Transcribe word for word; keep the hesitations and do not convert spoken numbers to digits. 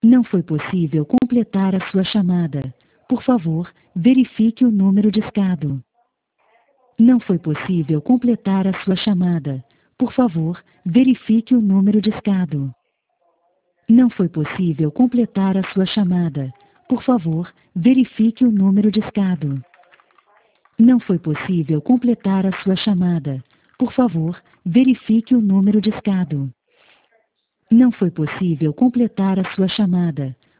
Não foi possível completar a sua chamada. Por favor, verifique o número discado. Não foi possível completar a sua chamada. Por favor, verifique o número discado. Não foi possível completar a sua chamada. Por favor, verifique o número discado. Não foi possível completar a sua chamada. Por favor, verifique o número discado. Não foi possível completar a sua chamada.